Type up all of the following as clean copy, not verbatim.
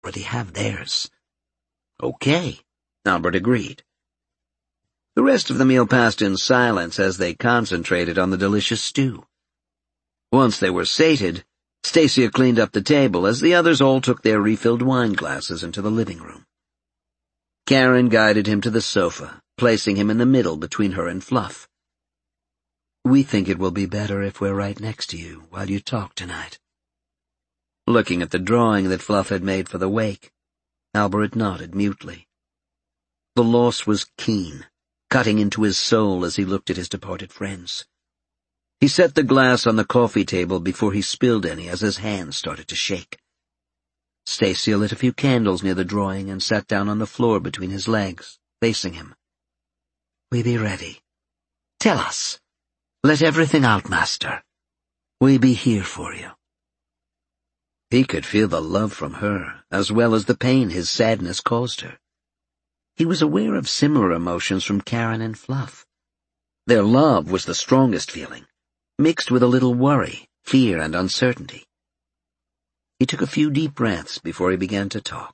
already have theirs. Okay, Albert agreed. The rest of the meal passed in silence as they concentrated on the delicious stew. Once they were sated, Stacia cleaned up the table as the others all took their refilled wine glasses into the living room. Karen guided him to the sofa, placing him in the middle between her and Fluff. "We think it will be better if we're right next to you while you talk tonight." Looking at the drawing that Fluff had made for the wake, Albert nodded mutely. The loss was keen, cutting into his soul as he looked at his departed friends. He set the glass on the coffee table before he spilled any as his hands started to shake. Stacia lit a few candles near the drawing and sat down on the floor between his legs, facing him. "We be ready. Tell us. Let everything out, Master. We be here for you." He could feel the love from her, as well as the pain his sadness caused her. He was aware of similar emotions from Karen and Fluff. Their love was the strongest feeling, mixed with a little worry, fear, and uncertainty. He took a few deep breaths before he began to talk.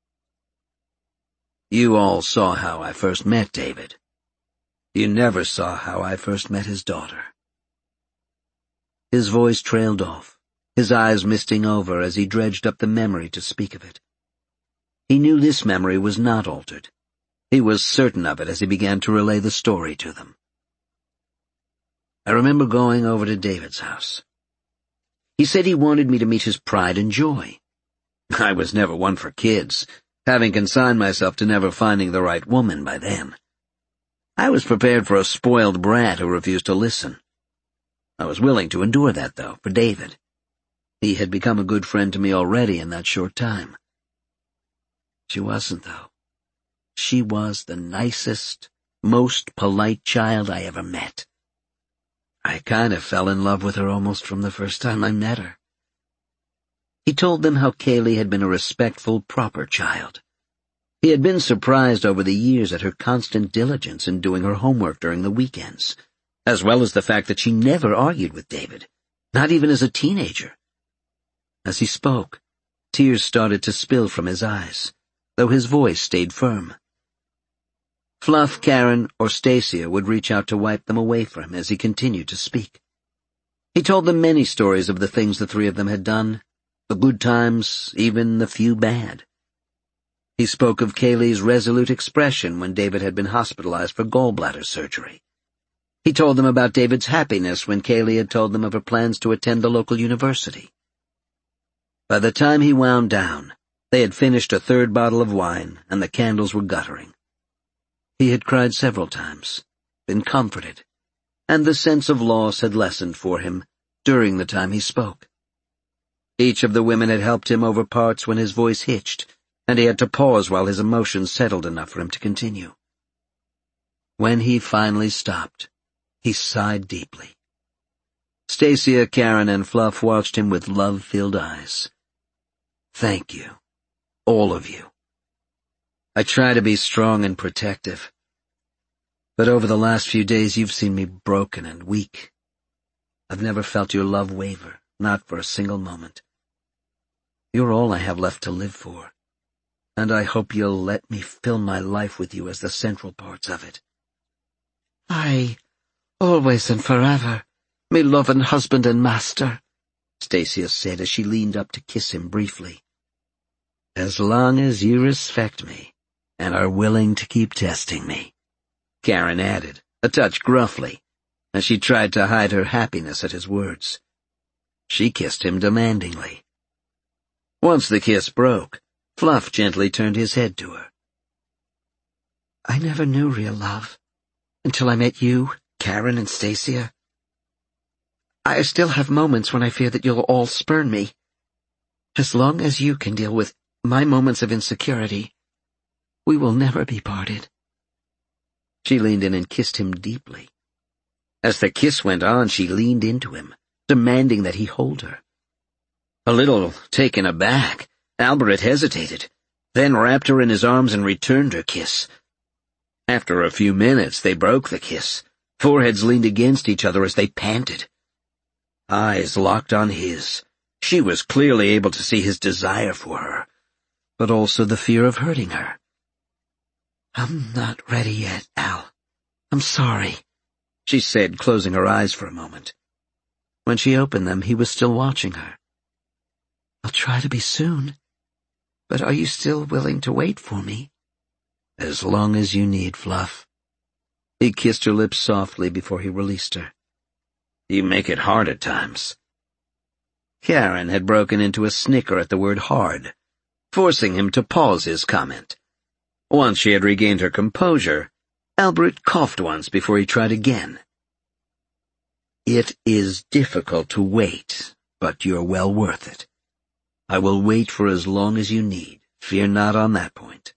"You all saw how I first met David. You never saw how I first met his daughter." His voice trailed off, his eyes misting over as he dredged up the memory to speak of it. He knew this memory was not altered. He was certain of it as he began to relay the story to them. "I remember going over to David's house. He said he wanted me to meet his pride and joy. I was never one for kids, having consigned myself to never finding the right woman by then. I was prepared for a spoiled brat who refused to listen. I was willing to endure that, though, for David. He had become a good friend to me already in that short time. She wasn't, though. She was the nicest, most polite child I ever met. I kind of fell in love with her almost from the first time I met her." He told them how Kaylee had been a respectful, proper child. He had been surprised over the years at her constant diligence in doing her homework during the weekends, as well as the fact that she never argued with David, not even as a teenager. As he spoke, tears started to spill from his eyes, though his voice stayed firm. Fluff, Karen, or Stacia would reach out to wipe them away from him as he continued to speak. He told them many stories of the things the three of them had done, the good times, even the few bad. He spoke of Kaylee's resolute expression when David had been hospitalized for gallbladder surgery. He told them about David's happiness when Kaylee had told them of her plans to attend the local university. By the time he wound down, they had finished a third bottle of wine and the candles were guttering. He had cried several times, been comforted, and the sense of loss had lessened for him during the time he spoke. Each of the women had helped him over parts when his voice hitched, and he had to pause while his emotions settled enough for him to continue. When he finally stopped, he sighed deeply. Stacia, Karen, and Fluff watched him with love-filled eyes. "Thank you, all of you. I try to be strong and protective, but over the last few days you've seen me broken and weak. I've never felt your love waver, not for a single moment. You're all I have left to live for, and I hope you'll let me fill my life with you as the central parts of it." "Aye, always and forever, me loving husband and master," Stacia said as she leaned up to kiss him briefly. "As long as you respect me and are willing to keep testing me," Karen added, a touch gruffly, as she tried to hide her happiness at his words. She kissed him demandingly. Once the kiss broke, Fluff gently turned his head to her. "I never knew real love until I met you, Karen, and Stacia. I still have moments when I fear that you'll all spurn me. As long as you can deal with my moments of insecurity, we will never be parted." She leaned in and kissed him deeply. As the kiss went on, she leaned into him, demanding that he hold her. A little taken aback, Albert hesitated, then wrapped her in his arms and returned her kiss. After a few minutes, they broke the kiss. Foreheads leaned against each other as they panted. Eyes locked on his. She was clearly able to see his desire for her. but also the fear of hurting her. "I'm not ready yet, Al. I'm sorry," she said, closing her eyes for a moment. When she opened them, he was still watching her. "I'll try to be soon. But are you still willing to wait for me?" "As long as you need, Fluff." He kissed her lips softly before he released her. "You make it hard at times." Karen had broken into a snicker at the word hard, forcing him to pause his comment. Once she had regained her composure, Albert coughed once before he tried again. "It is difficult to wait, but you're well worth it. I will wait for as long as you need. Fear not on that point."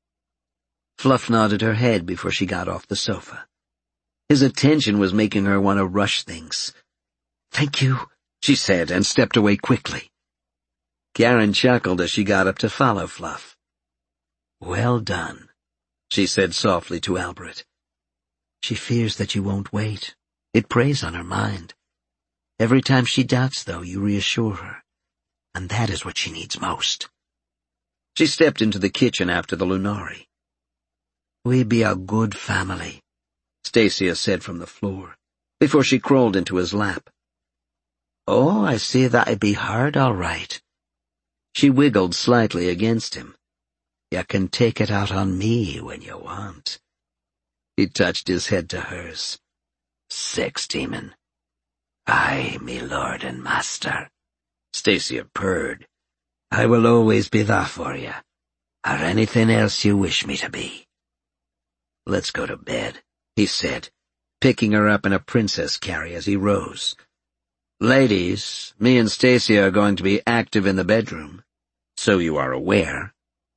Fluff nodded her head before she got off the sofa. His attention was making her want to rush things. "Thank you," she said, and stepped away quickly. Karen chuckled as she got up to follow Fluff. "Well done," she said softly to Albert. "She fears that you won't wait. It preys on her mind. Every time she doubts, though, you reassure her, and that is what she needs most." She stepped into the kitchen after the Lunari. "We be a good family," Stacia said from the floor, before she crawled into his lap. "Oh, I see that it be hard, all right." She wiggled slightly against him. "You can take it out on me when you want." He touched his head to hers. "Sex demon." "Aye, me lord and master," Stacia purred. "I will always be that for you, or anything else you wish me to be." "Let's go to bed," he said, picking her up in a princess carry as he rose. "Ladies, me and Stacia are going to be active in the bedroom, so you are aware."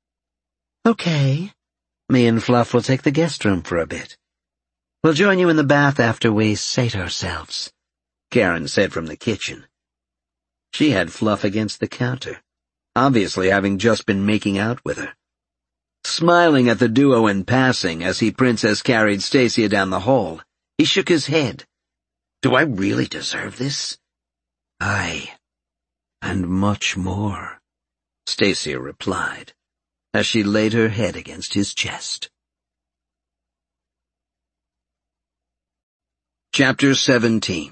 "Okay. Me and Fluff will take the guest room for a bit. We'll join you in the bath after we sate ourselves," Karen said from the kitchen. She had Fluff against the counter, obviously having just been making out with her. Smiling at the duo in passing as he princess carried Stacia down the hall, he shook his head. "Do I really deserve this?" "Aye, and much more," Stacia replied, as she laid her head against his chest. Chapter 17.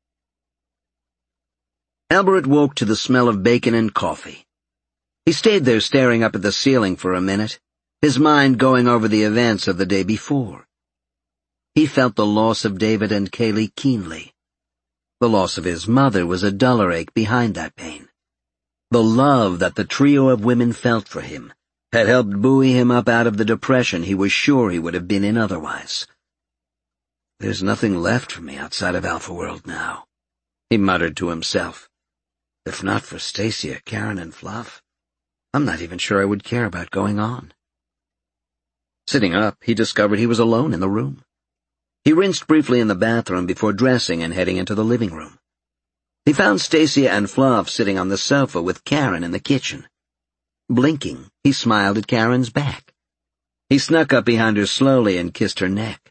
Albert woke to the smell of bacon and coffee. He stayed there staring up at the ceiling for a minute, his mind going over the events of the day before. He felt the loss of David and Kaylee keenly. The loss of his mother was a duller ache behind that pain. The love that the trio of women felt for him had helped buoy him up out of the depression he was sure he would have been in otherwise. "There's nothing left for me outside of Alpha World now," he muttered to himself. "If not for Stacia, Karen, and Fluff, I'm not even sure I would care about going on." Sitting up, he discovered he was alone in the room. He rinsed briefly in the bathroom before dressing and heading into the living room. He found Stacia and Fluff sitting on the sofa with Karen in the kitchen. Blinking, he smiled at Karen's back. He snuck up behind her slowly and kissed her neck.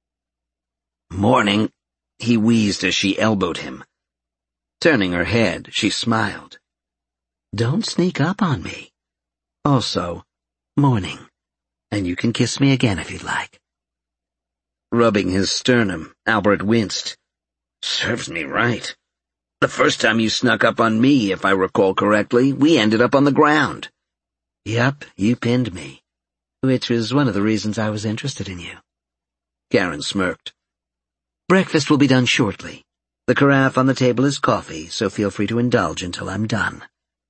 "Morning," he wheezed as she elbowed him. Turning her head, she smiled. "Don't sneak up on me. Also, morning, and you can kiss me again if you'd like." Rubbing his sternum, Albert winced. "Serves me right. The first time you snuck up on me, if I recall correctly, we ended up on the ground." "Yup, you pinned me, which was one of the reasons I was interested in you." Karen smirked. "Breakfast will be done shortly. The carafe on the table is coffee, so feel free to indulge until I'm done."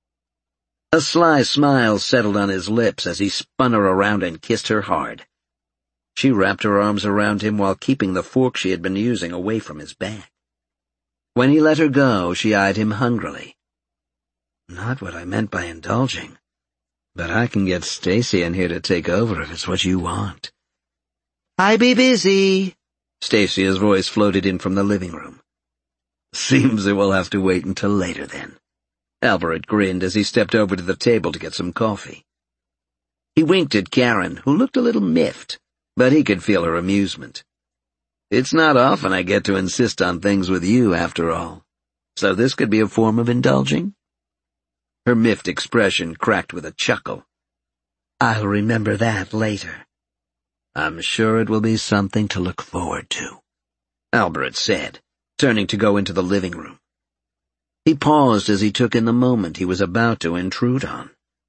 A sly smile settled on his lips as he spun her around and kissed her hard. She wrapped her arms around him while keeping the fork she had been using away from his back. When he let her go, she eyed him hungrily. "Not what I meant by indulging, but I can get Stacia in here to take over if it's what you want." "I be busy," Stacia's voice floated in from the living room. "Seems it will have to wait until later then." Albert grinned as he stepped over to the table to get some coffee. He winked at Karen, who looked a little miffed, but he could feel her amusement. "It's not often I get to insist on things with you, after all, so this could be a form of indulging?" Her miffed expression cracked with a chuckle. I'll remember that later. I'm sure it will be something to look forward to, Albert said, turning to go into the living room. He paused as he took in the moment he was about to intrude on.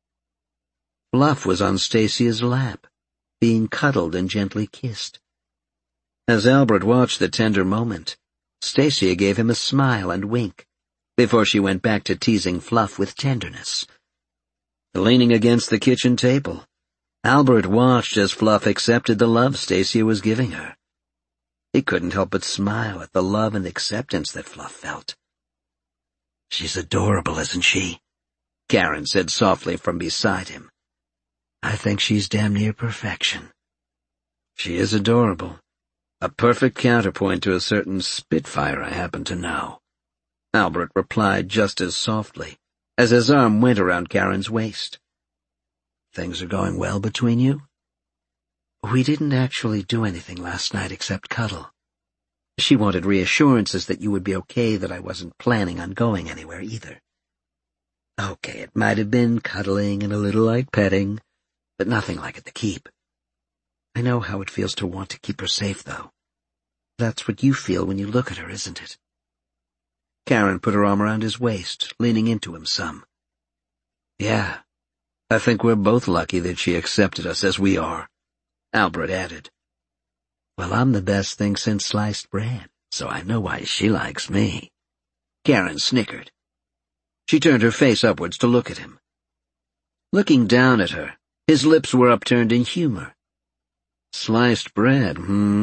Fluff was on Stacya's lap, being cuddled and gently kissed. As Albert watched the tender moment, Stacya gave him a smile and wink, before she went back to teasing Fluff with tenderness. Leaning against the kitchen table, Albert watched as Fluff accepted the love Stacya was giving her. He couldn't help but smile at the love and acceptance that Fluff felt. "She's adorable, isn't she?" Karen said softly from beside him. "I think she's damn near perfection." "She is adorable. A perfect counterpoint to a certain Spitfire I happen to know," Albert replied just as softly, as his arm went around Karen's waist. "Things are going well between you?" "We didn't actually do anything last night except cuddle. She wanted reassurances that you would be okay, that I wasn't planning on going anywhere either." "Okay, it might have been cuddling and a little light petting, but nothing like at the Keep. I know how it feels to want to keep her safe, though. That's what you feel when you look at her, isn't it?" Karen put her arm around his waist, leaning into him some. "Yeah, I think we're both lucky that she accepted us as we are," Albert added. "Well, I'm the best thing since sliced bread, so I know why she likes me." Karen snickered. She turned her face upwards to look at him. Looking down at her, his lips were upturned in humor. "Sliced bread,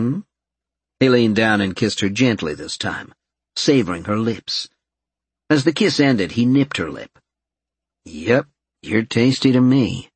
He leaned down and kissed her gently this time, savoring her lips. As the kiss ended, he nipped her lip. "Yep, you're tasty to me."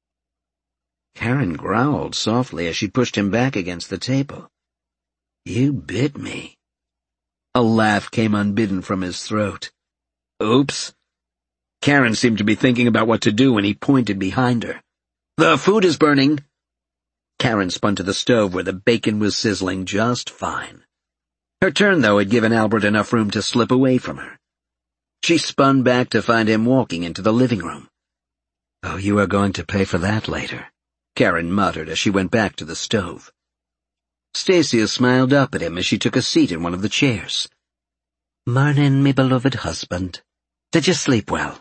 Karen growled softly as she pushed him back against the table. "You bit me." A laugh came unbidden from his throat. "Oops." Karen seemed to be thinking about what to do when he pointed behind her. "The food is burning." Karen spun to the stove where the bacon was sizzling just fine. Her turn, though, had given Albert enough room to slip away from her. She spun back to find him walking into the living room. "Oh, you are going to pay for that later," Karen muttered as she went back to the stove. Stacya smiled up at him as she took a seat in one of the chairs. "Mornin', me beloved husband. Did you sleep well?"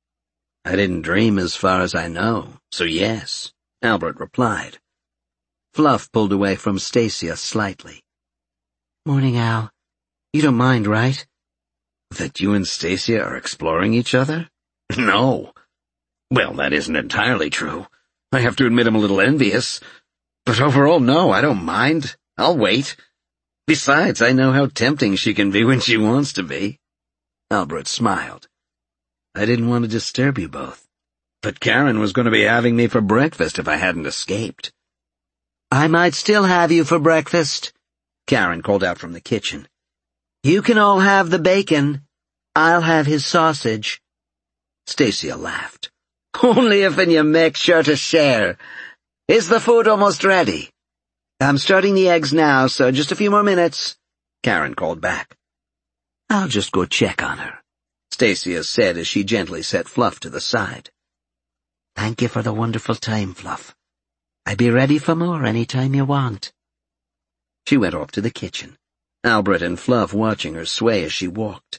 "I didn't dream as far as I know, so yes," Albert replied. Fluff pulled away from Stacya slightly. "Morning, Al. You don't mind, right?" "That you and Stacya are exploring each other? No. Well, that isn't entirely true. I have to admit I'm a little envious. But overall, no, I don't mind. I'll wait. Besides, I know how tempting she can be when she wants to be." Albert smiled. "I didn't want to disturb you both, but Karen was going to be having me for breakfast if I hadn't escaped." "I might still have you for breakfast," Karen called out from the kitchen. "You can all have the bacon. I'll have his sausage." Stacya laughed. "Only if you make sure to share. Is the food almost ready?" "I'm starting the eggs now, so just a few more minutes," Karen called back. "I'll just go check on her," Stacya said as she gently set Fluff to the side. "Thank you for the wonderful time, Fluff. I'll be ready for more any time you want." She went off to the kitchen, Albert and Fluff watching her sway as she walked.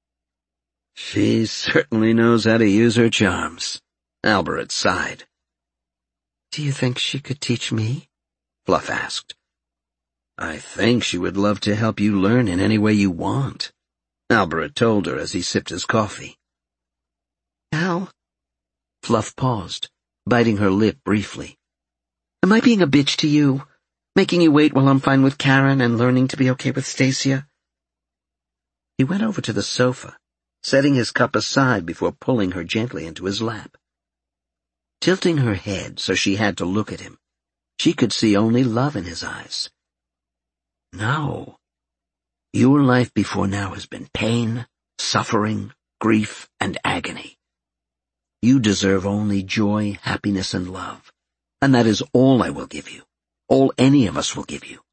"She certainly knows how to use her charms," Albert sighed. "Do you think she could teach me?" Fluff asked. "I think she would love to help you learn in any way you want," Albert told her as he sipped his coffee. "Al?" Fluff paused, biting her lip briefly. "Am I being a bitch to you, making you wait while I'm fine with Karen and learning to be okay with Stacya?" He went over to the sofa, setting his cup aside before pulling her gently into his lap. Tilting her head so she had to look at him, she could see only love in his eyes. "No. Your life before now has been pain, suffering, grief, and agony. You deserve only joy, happiness, and love, and that is all I will give you, all any of us will give you.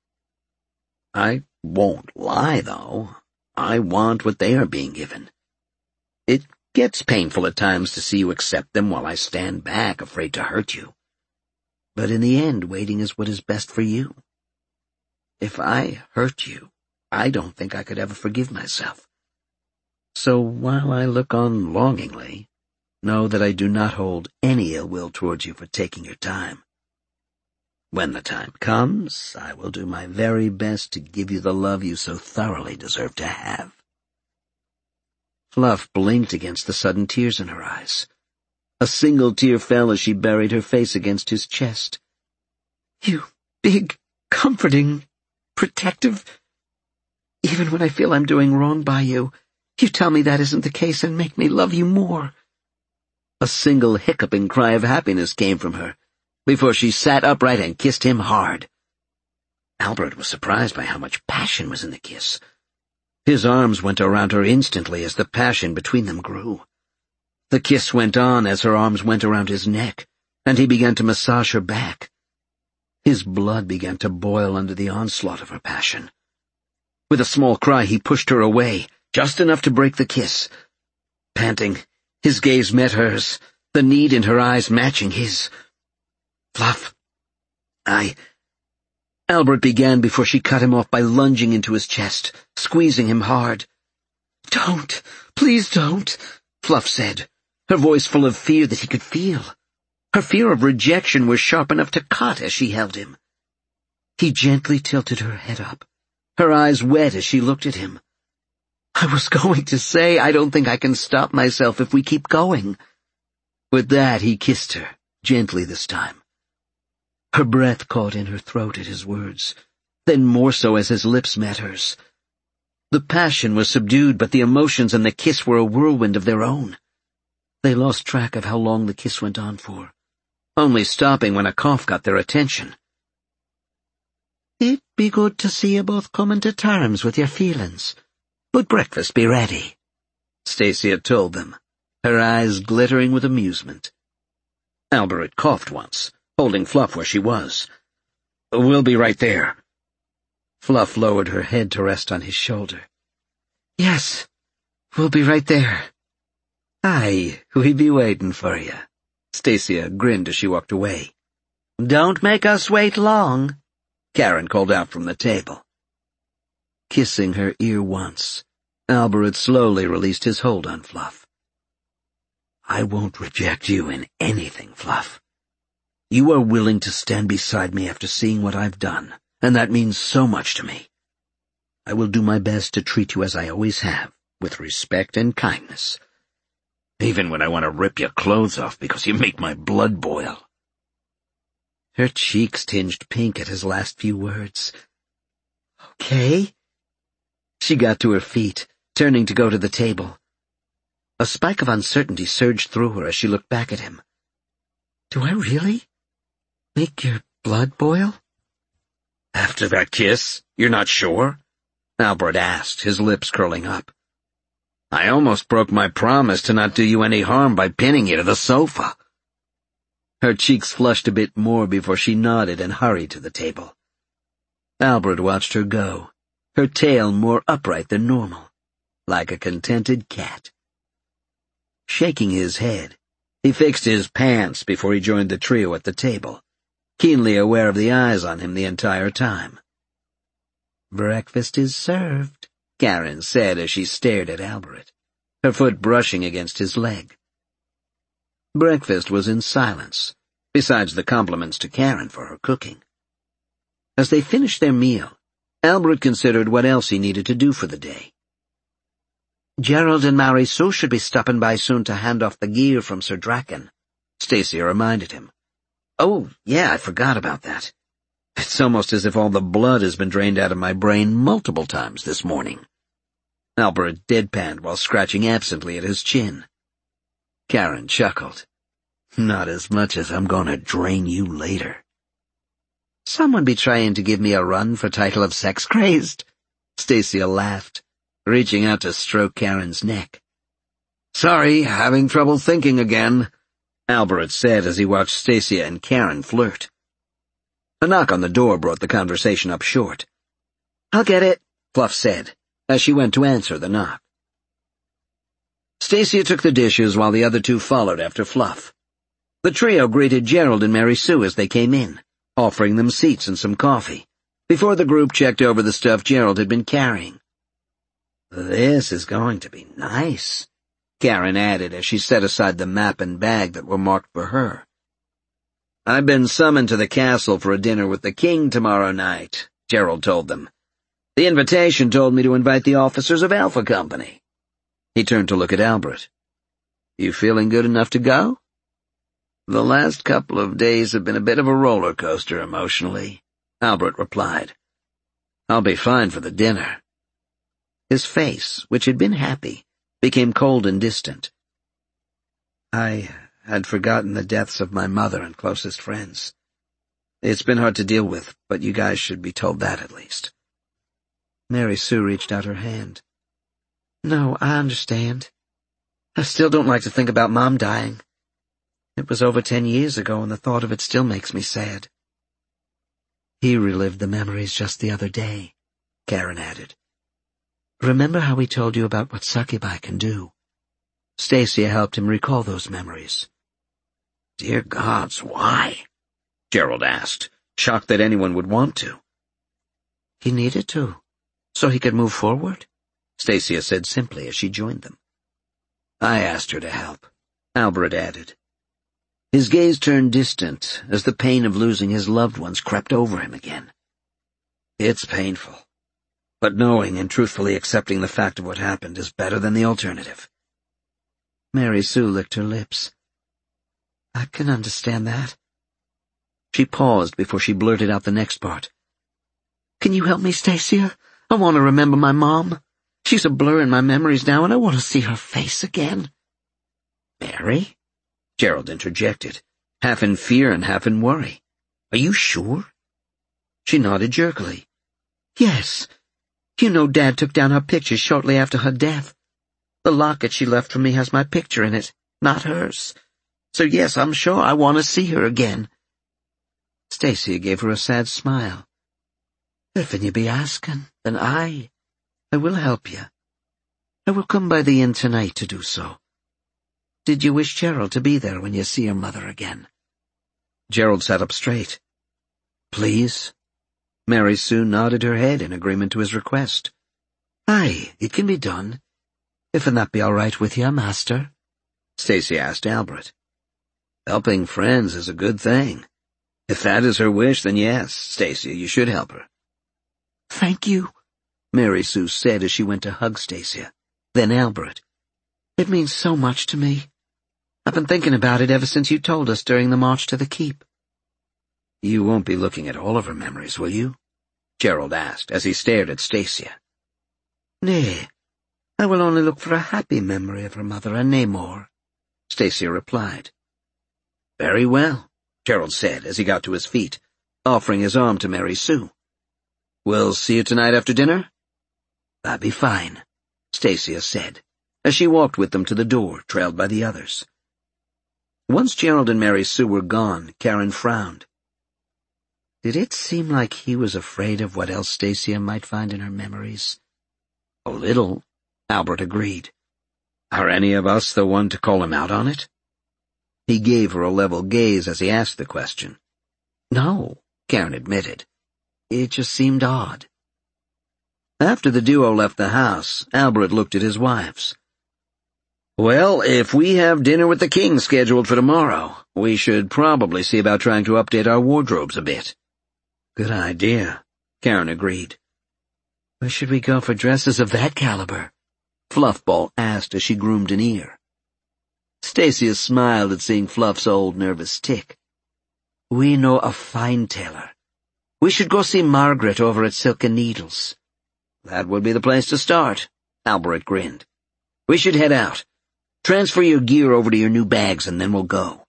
I won't lie, though. I want what they are being given. It gets painful at times to see you accept them while I stand back, afraid to hurt you. but in the end, waiting is what is best for you. If I hurt you, I don't think I could ever forgive myself. So while I look on longingly, know that I do not hold any ill will towards you for taking your time. When the time comes, I will do my very best to give you the love you so thoroughly deserve to have." Fluff blinked against the sudden tears in her eyes. A single tear fell as she buried her face against his chest. "You big, comforting, protective. Even when I feel I'm doing wrong by you, you tell me that isn't the case and make me love you more." A single hiccuping cry of happiness came from her, before she sat upright and kissed him hard. Albert was surprised by how much passion was in the kiss. His arms went around her instantly as the passion between them grew. The kiss went on as her arms went around his neck, and he began to massage her back. His blood began to boil under the onslaught of her passion. With a small cry, he pushed her away, just enough to break the kiss. Panting, his gaze met hers, the need in her eyes matching his. "Fluff, Albert began before she cut him off by lunging into his chest, squeezing him hard. "Don't, please don't," Fluff said, her voice full of fear that he could feel. Her fear of rejection was sharp enough to cut as she held him. He gently tilted her head up, her eyes wet as she looked at him. "I was going to say I don't think I can stop myself if we keep going." With that, he kissed her, gently this time. Her breath caught in her throat at his words, then more so as his lips met hers. The passion was subdued, but the emotions and the kiss were a whirlwind of their own. They lost track of how long the kiss went on for, only stopping when a cough got their attention. "It'd be good to see you both coming to terms with your feelings. Would breakfast be ready?" Stacia told them, her eyes glittering with amusement. Albert had coughed once, holding Fluff where she was. "We'll be right there." Fluff lowered her head to rest on his shoulder. "Yes, we'll be right there." "Aye, we be waiting for you." Stacia grinned as she walked away. "Don't make us wait long," Karen called out from the table. Kissing her ear once, Albert slowly released his hold on Fluff. "I won't reject you in anything, Fluff. You are willing to stand beside me after seeing what I've done, and that means so much to me. I will do my best to treat you as I always have, with respect and kindness. Even when I want to rip your clothes off because you make my blood boil." Her cheeks tinged pink at his last few words. "Okay." She got to her feet, turning to go to the table. A spike of uncertainty surged through her as she looked back at him. "Do I really make your blood boil?" "After that kiss, you're not sure?" Albert asked, his lips curling up. "I almost broke my promise to not do you any harm by pinning you to the sofa." Her cheeks flushed a bit more before she nodded and hurried to the table. Albert watched her go, her tail more upright than normal, like a contented cat. Shaking his head, he fixed his pants before he joined the trio at the table, keenly aware of the eyes on him the entire time. "Breakfast is served," Karen said as she stared at Albert, her foot brushing against his leg. Breakfast was in silence, besides the compliments to Karen for her cooking. As they finished their meal, Albert considered what else he needed to do for the day. "Gerald and Marisol should be stopping by soon to hand off the gear from Sir Draken," Stacia reminded him. "Oh, yeah, I forgot about that. It's almost as if all the blood has been drained out of my brain multiple times this morning." Albert deadpanned while scratching absently at his chin. Karen chuckled. "Not as much as I'm gonna drain you later." "Someone be trying to give me a run for title of sex-crazed?" Stacia laughed, reaching out to stroke Karen's neck. "Sorry, having trouble thinking again," Albert said as he watched Stacia and Karen flirt. A knock on the door brought the conversation up short. "I'll get it," Fluff said, as she went to answer the knock. Stacia took the dishes while the other two followed after Fluff. The trio greeted Gerald and Mary Sue as they came in, offering them seats and some coffee, before the group checked over the stuff Gerald had been carrying. "This is going to be nice," Karen added as she set aside the map and bag that were marked for her. "I've been summoned to the castle for a dinner with the king tomorrow night," Gerald told them. "The invitation told me to invite the officers of Alpha Company." He turned to look at Albert. "You feeling good enough to go?" "The last couple of days have been a bit of a roller coaster emotionally," Albert replied. "I'll be fine for the dinner." His face, which had been happy, became cold and distant. "I had forgotten the deaths of my mother and closest friends. It's been hard to deal with, but you guys should be told that at least." Mary Sue reached out her hand. "No, I understand. I still don't like to think about Mom dying. It was over 10 years ago, and the thought of it still makes me sad." "He relived the memories just the other day," Karen added. "Remember how he told you about what succubi can do? Stacia helped him recall those memories." "Dear gods, why?" Gerald asked, shocked that anyone would want to. "He needed to, so he could move forward," Stacia said simply as she joined them. "I asked her to help," Albert added. His gaze turned distant as the pain of losing his loved ones crept over him again. "It's painful, but knowing and truthfully accepting the fact of what happened is better than the alternative." Mary Sue licked her lips. "I can understand that." She paused before she blurted out the next part. "Can you help me, Stacia? I want to remember my mom. She's a blur in my memories now, and I want to see her face again." "Mary?" Gerald interjected, half in fear and half in worry. "Are you sure?" She nodded jerkily. "Yes. You know Dad took down her picture shortly after her death. The locket she left for me has my picture in it, not hers. So yes, I'm sure I want to see her again." Stacia gave her a sad smile. "If you be asking, then I will help you. I will come by the inn tonight to do so. Did you wish Gerald to be there when you see your mother again?" Gerald sat up straight. "Please?" Mary Sue nodded her head in agreement to his request. "Aye, it can be done. If that be all right with you, master?" Stacia asked Albert. "Helping friends is a good thing. If that is her wish, then yes, Stacia, you should help her." "Thank you," Mary Sue said as she went to hug Stacia. Then Albert. "It means so much to me. I've been thinking about it ever since you told us during the march to the keep." "You won't be looking at all of her memories, will you?" Gerald asked as he stared at Stacia. "Nay, I will only look for a happy memory of her mother and nae more," Stacia replied. "Very well," Gerald said as he got to his feet, offering his arm to Mary Sue. "We'll see you tonight after dinner?" "That'd be fine," Stacia said, as she walked with them to the door, trailed by the others. Once Gerald and Mary Sue were gone, Karen frowned. Did it seem like he was afraid of what else Stacia might find in her memories? "A little," Albert agreed. "Are any of us the one to call him out on it?" He gave her a level gaze as he asked the question. "No," Karen admitted. "It just seemed odd." After the duo left the house, Albert looked at his wives. "Well, if we have dinner with the king scheduled for tomorrow, we should probably see about trying to update our wardrobes a bit." "Good idea," Karen agreed. "Where should we go for dresses of that caliber?" Fluffball asked as she groomed an ear. Stacia smiled at seeing Fluff's old nervous tick. "We know a fine tailor. We should go see Margaret over at Silk and Needles." "That would be the place to start," Albert grinned. "We should head out. Transfer your gear over to your new bags and then we'll go."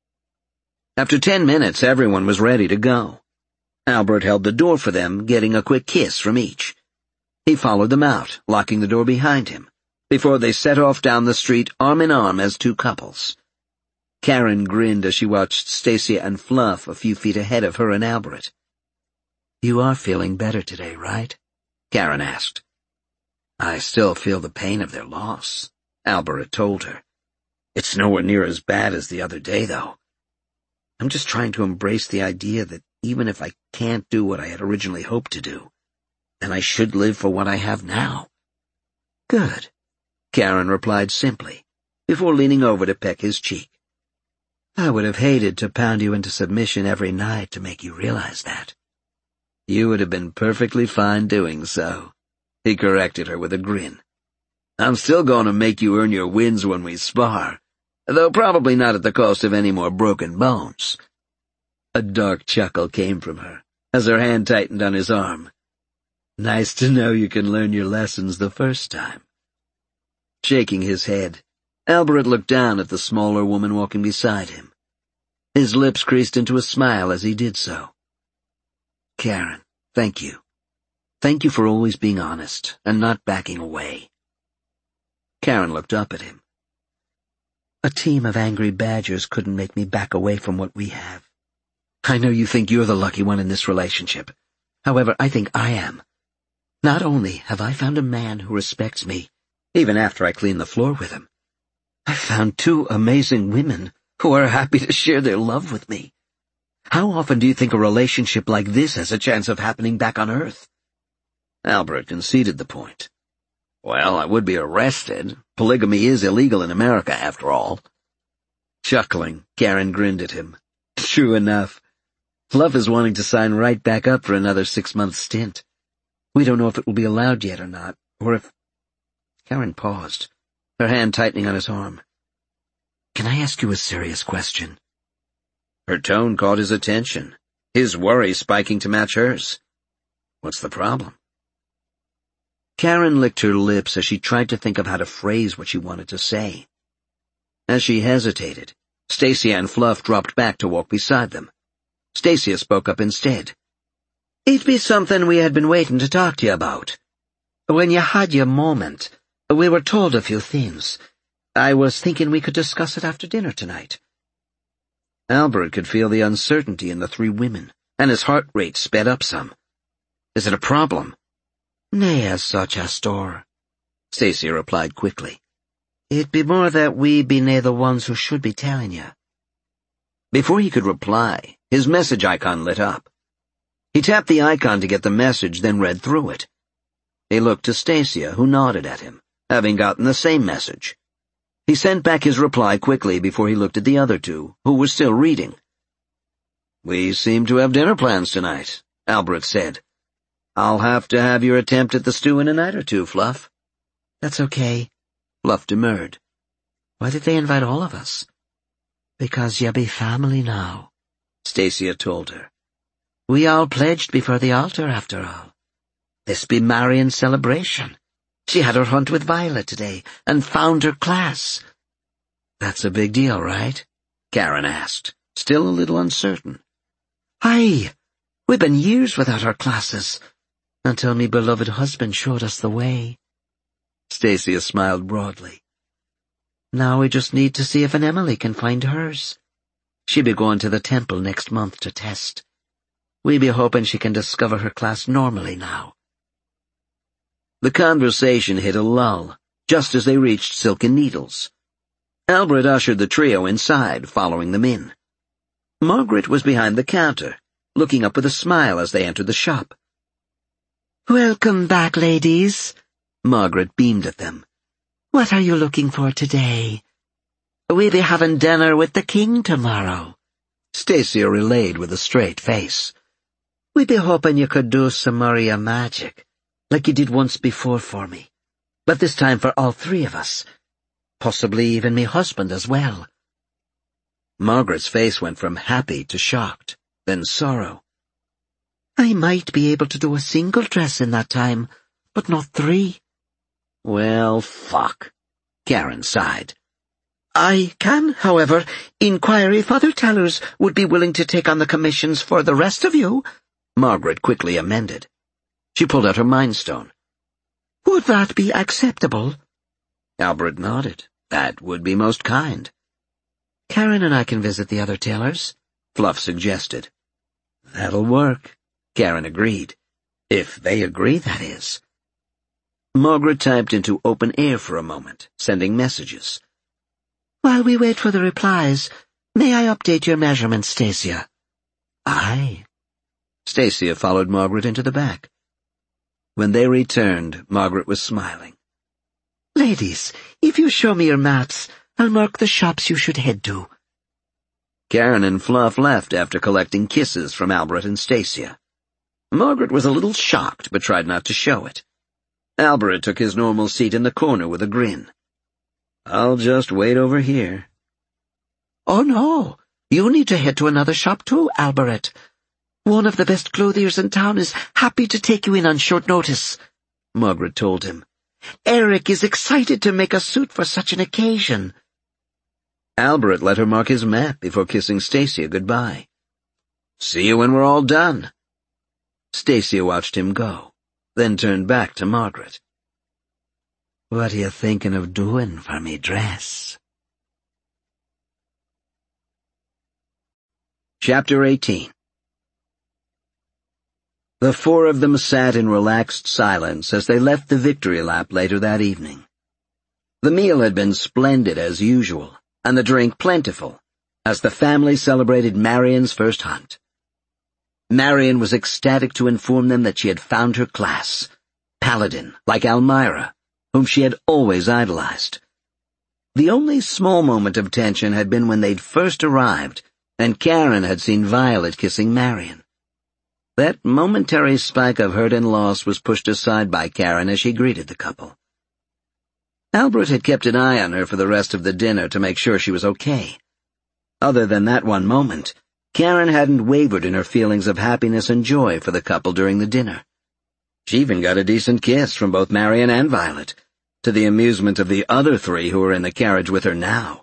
After 10 minutes, everyone was ready to go. Albert held the door for them, getting a quick kiss from each. He followed them out, locking the door behind him, before they set off down the street arm in arm as two couples. Karen grinned as she watched Stacia and Fluff a few feet ahead of her and Albert. "You are feeling better today, right?" Karen asked. "I still feel the pain of their loss," Albert had told her. "It's nowhere near as bad as the other day, though. I'm just trying to embrace the idea that even if I can't do what I had originally hoped to do, then I should live for what I have now." "Good," Karen replied simply, before leaning over to peck his cheek. "I would have hated to pound you into submission every night to make you realize that." "You would have been perfectly fine doing so," he corrected her with a grin. "I'm still going to make you earn your wins when we spar, though probably not at the cost of any more broken bones." A dark chuckle came from her as her hand tightened on his arm. "Nice to know you can learn your lessons the first time." Shaking his head, Albert looked down at the smaller woman walking beside him. His lips creased into a smile as he did so. "Karen, thank you. Thank you for always being honest and not backing away." Karen looked up at him. "A team of angry badgers couldn't make me back away from what we have. I know you think you're the lucky one in this relationship. However, I think I am. Not only have I found a man who respects me, even after I clean the floor with him, I've found two amazing women who are happy to share their love with me. How often do you think a relationship like this has a chance of happening back on Earth?" Albert conceded the point. "Well, I would be arrested. Polygamy is illegal in America, after all." Chuckling, Karen grinned at him. "True enough. Love is wanting to sign right back up for another 6-month stint. We don't know if it will be allowed yet or not, or if—" Karen paused, her hand tightening on his arm. "Can I ask you a serious question?" Her tone caught his attention, his worry spiking to match hers. "What's the problem?" Karen licked her lips as she tried to think of how to phrase what she wanted to say. As she hesitated, Stacia and Fluff dropped back to walk beside them. Stacia spoke up instead. "It'd be something we had been waiting to talk to you about. When you had your moment, we were told a few things. I was thinking we could discuss it after dinner tonight." Albert could feel the uncertainty in the three women, and his heart rate sped up some. "Is it a problem?" "Nay, as such, Astor," Stacia replied quickly. "It'd be more that we be nae the ones who should be telling you." Before he could reply, his message icon lit up. He tapped the icon to get the message, then read through it. He looked to Stacia, who nodded at him, having gotten the same message. He sent back his reply quickly before he looked at the other two, who were still reading. "We seem to have dinner plans tonight," Albert said. "I'll have to have your attempt at the stew in a night or two, Fluff." "That's okay," Fluff demurred. "Why did they invite all of us?" "Because you be family now," Stacia told her. "We all pledged before the altar, after all. This be Marion's celebration. She had her hunt with Violet today, and found her class." "That's a big deal, right?" Karen asked, still a little uncertain. "Aye, we've been years without our classes, until me beloved husband showed us the way." Stacia smiled broadly. "Now we just need to see if an Emily can find hers. She be going to the temple next month to test. We be hoping she can discover her class normally now." The conversation hit a lull, just as they reached Silk and Needles. Albert ushered the trio inside, following them in. Margaret was behind the counter, looking up with a smile as they entered the shop. "Welcome back, ladies," Margaret beamed at them. "What are you looking for today?" "We be having dinner with the king tomorrow," Stacia relayed with a straight face. "We be hoping you could do some Maria magic, like you did once before for me, but this time for all three of us, possibly even me husband as well." Margaret's face went from happy to shocked, then sorrow. "I might be able to do a single dress in that time, but not three." "Well, fuck," Karen sighed. "I can, however, inquire if other tellers would be willing to take on the commissions for the rest of you," Margaret quickly amended. She pulled out her Mind Stone. "Would that be acceptable?" Albert nodded. "That would be most kind." "Karen and I can visit the other tellers," Fluff suggested. "That'll work," Karen agreed. "If they agree, that is." Margaret typed into open air for a moment, sending messages. "While we wait for the replies, May I update your measurements, Stacia? Aye. Stacia followed Margaret into the back. When they returned, Margaret was smiling. Ladies, if you show me your maps, I'll mark the shops you should head to. Karen and Fluff left after collecting kisses from Albert and Stacia. Margaret was a little shocked, but tried not to show it. Albert took his normal seat in the corner with a grin. I'll just wait over here. Oh no, you need to head to another shop too, Albert. One of the best clothiers in town is happy to take you in on short notice, Margaret told him. Eric is excited to make a suit for such an occasion. Albert let her mark his map before kissing Stacia goodbye. See you when we're all done. Stacia watched him go, then turned back to Margaret. What are you thinking of doing for me dress? Chapter 18. The four of them sat in relaxed silence as they left the victory lap later that evening. The meal had been splendid as usual, and the drink plentiful, as the family celebrated Marion's first hunt. Marion was ecstatic to inform them that she had found her class, paladin, like Almira, whom she had always idolized. The only small moment of tension had been when they'd first arrived, and Karen had seen Violet kissing Marion. That momentary spike of hurt and loss was pushed aside by Karen as she greeted the couple. Albert had kept an eye on her for the rest of the dinner to make sure she was okay. Other than that one moment, Karen hadn't wavered in her feelings of happiness and joy for the couple during the dinner. She even got a decent kiss from both Marion and Violet, to the amusement of the other three who were in the carriage with her now.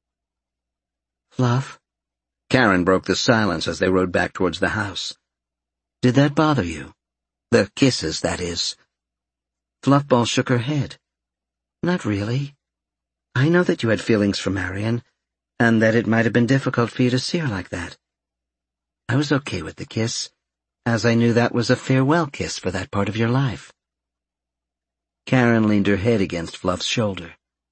Fluff? Karen broke the silence as they rode back towards the house. Did that bother you? The kisses, that is. Fluffball shook her head. Not really. I know that you had feelings for Marion, and that it might have been difficult for you to see her like that. I was okay with the kiss, as I knew that was a farewell kiss for that part of your life. Karen leaned her head against Fluff's shoulder.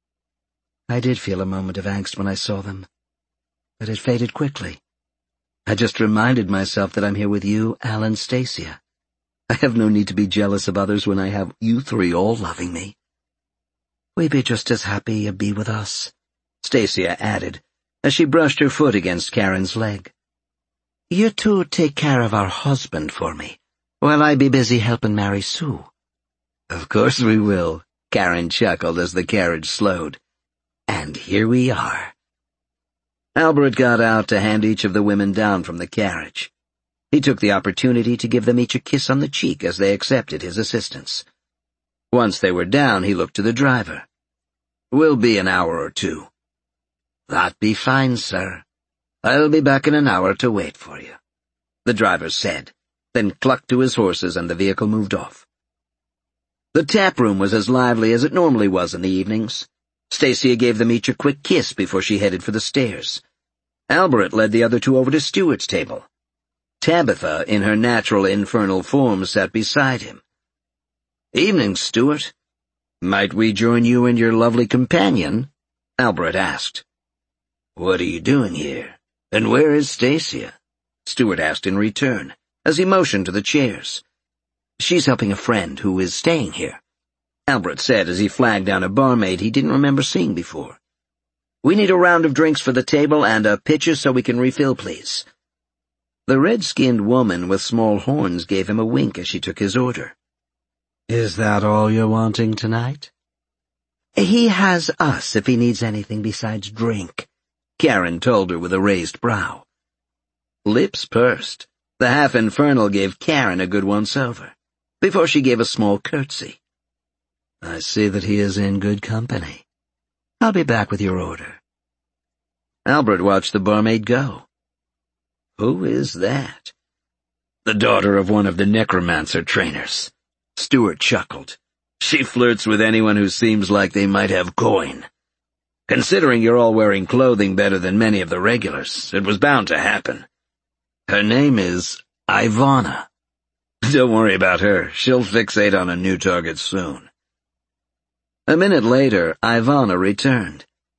I did feel a moment of angst when I saw them, but it faded quickly. I just reminded myself that I'm here with you, Al, and Stacia. I have no need to be jealous of others when I have you three all loving me. We be just as happy you be with us, Stacia added, as she brushed her foot against Karen's leg. You two take care of our husband for me, while I be busy helping Mary Sue. Of course we will, Karen chuckled as the carriage slowed. And here we are. Albert got out to hand each of the women down from the carriage. He took the opportunity to give them each a kiss on the cheek as they accepted his assistance. Once they were down, he looked to the driver. We'll be an hour or two. That be fine, sir. I'll be back in an hour to wait for you, the driver said, then clucked to his horses and the vehicle moved off. The tap room was as lively as it normally was in the evenings. Stacia gave them each a quick kiss before she headed for the stairs. Albert led the other two over to Stuart's table. Tabitha, in her natural infernal form, sat beside him. Evening, Stuart. Might we join you and your lovely companion? Albert asked. What are you doing here? And where is Stacia? Stuart asked in return, as he motioned to the chairs. She's helping a friend who is staying here, Albert said as he flagged down a barmaid he didn't remember seeing before. We need a round of drinks for the table and a pitcher so we can refill, please. The red-skinned woman with small horns gave him a wink as she took his order. Is that all you're wanting tonight? He has us if he needs anything besides drink, Karen told her with a raised brow. Lips pursed, the half-infernal gave Karen a good once-over, before she gave a small curtsy. I see that he is in good company. I'll be back with your order. Albert watched the barmaid go. Who is that? The daughter of one of the necromancer trainers. Stuart chuckled. She flirts with anyone who seems like they might have coin. Considering you're all wearing clothing better than many of the regulars, it was bound to happen. Her name is Ivana. Don't worry about her. She'll fixate on a new target soon. A minute later, Ivana returned,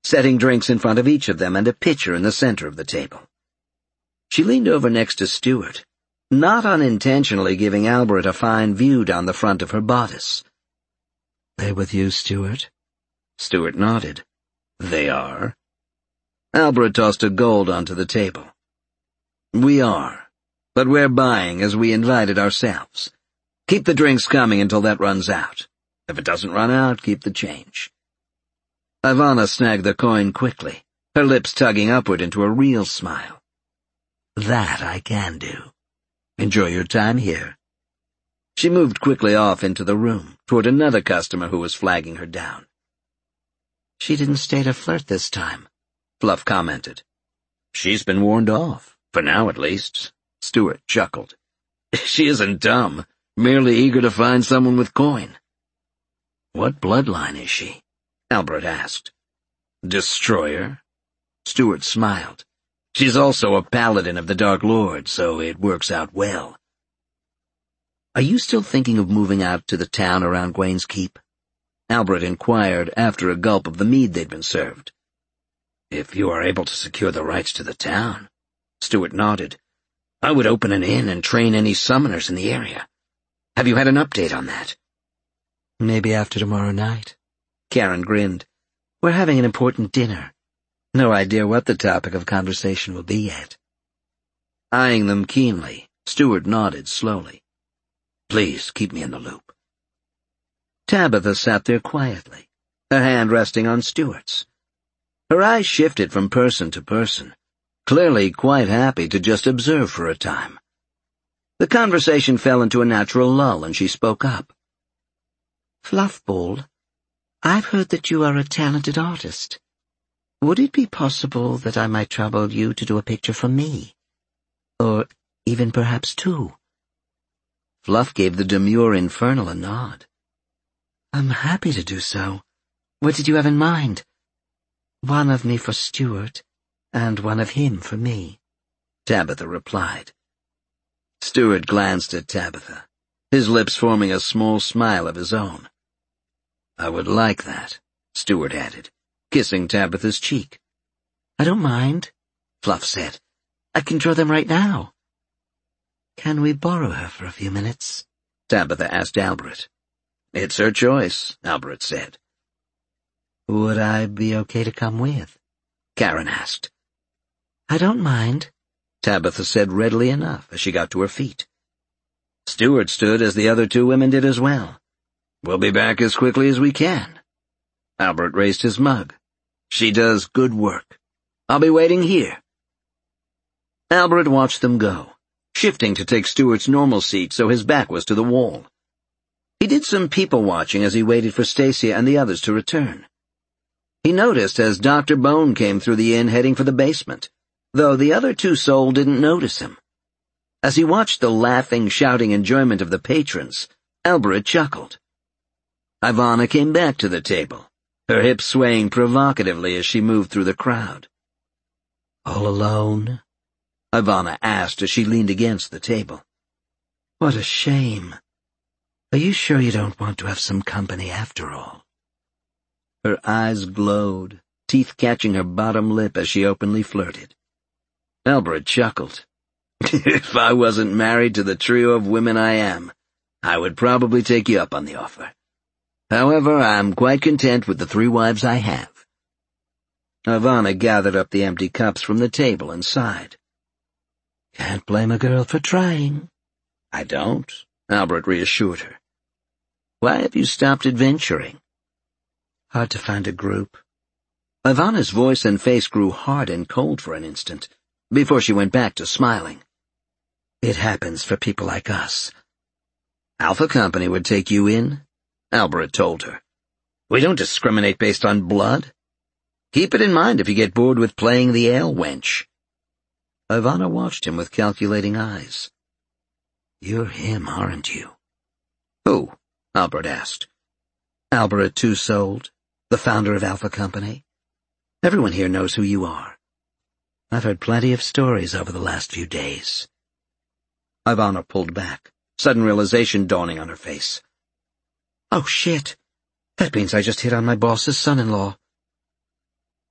setting drinks in front of each of them and a pitcher in the center of the table. She leaned over next to Stuart, not unintentionally giving Albert a fine view down the front of her bodice. "They with you, Stuart?" Stuart nodded. "They are." Albert tossed a gold onto the table. "We are, but we're buying as we invited ourselves. Keep the drinks coming until that runs out. If it doesn't run out, keep the change." Ivana snagged the coin quickly, her lips tugging upward into a real smile. "That I can do. Enjoy your time here." She moved quickly off into the room, toward another customer who was flagging her down. "She didn't stay to flirt this time," Fluff commented. "She's been warned off, for now at least," Stuart chuckled. "She isn't dumb, merely eager to find someone with coin." "What bloodline is she?" Albert asked. "Destroyer." Stuart smiled. "She's also a paladin of the Dark Lord, so it works out well." "Are you still thinking of moving out to the town around Gwain's Keep?" Albert inquired after a gulp of the mead they'd been served. "If you are able to secure the rights to the town," Stuart nodded. "I would open an inn and train any summoners in the area. Have you had an update on that?" "Maybe after tomorrow night." Karen grinned. "We're having an important dinner. No idea what the topic of conversation will be yet." Eyeing them keenly, Stuart nodded slowly. "Please keep me in the loop." Tabitha sat there quietly, her hand resting on Stuart's. Her eyes shifted from person to person, clearly quite happy to just observe for a time. The conversation fell into a natural lull, and she spoke up. "Fluffball, I've heard that you are a talented artist. Would it be possible that I might trouble you to do a picture for me? Or even perhaps two?" Fluff gave the demure Infernal a nod. "I'm happy to do so. What did you have in mind?" "One of me for Stuart, and one of him for me," Tabitha replied. Stuart glanced at Tabitha, his lips forming a small smile of his own. "I would like that," Stuart added, kissing Tabitha's cheek. "I don't mind," Fluff said. "I can draw them right now." "Can we borrow her for a few minutes?" Tabitha asked Albert. "It's her choice," Albert said. "Would I be okay to come with?" Karen asked. "I don't mind," Tabitha said readily enough as she got to her feet. Stuart stood as the other two women did as well. "We'll be back as quickly as we can." Albert raised his mug. "She does good work. I'll be waiting here." Albert watched them go, shifting to take Stuart's normal seat so his back was to the wall. He did some people-watching as he waited for Stacia and the others to return. He noticed as Dr. Bone came through the inn heading for the basement, though the other two Soul didn't notice him. As he watched the laughing, shouting enjoyment of the patrons, Albert chuckled. Ivana came back to the table, her hips swaying provocatively as she moved through the crowd. "All alone?" Ivana asked as she leaned against the table. "What a shame. Are you sure you don't want to have some company after all?" Her eyes glowed, teeth catching her bottom lip as she openly flirted. Albert chuckled. "If I wasn't married to the trio of women I am, I would probably take you up on the offer. However, I'm quite content with the 3 wives I have." Ivana gathered up the empty cups from the table and sighed. "Can't blame a girl for trying." "I don't," Albert reassured her. "Why have you stopped adventuring?" "Hard to find a group." Ivana's voice and face grew hard and cold for an instant, before she went back to smiling. "It happens for people like us." "Alpha Company would take you in," Albert told her. "We don't discriminate based on blood. Keep it in mind if you get bored with playing the ale wench." Ivana watched him with calculating eyes. "You're him, aren't you?" "Who?" Albert asked. "Albert Two-Souled, the founder of Alpha Company. Everyone here knows who you are. I've heard plenty of stories over the last few days." Ivana pulled back, sudden realization dawning on her face. "Oh, shit. That means I just hit on my boss's son-in-law."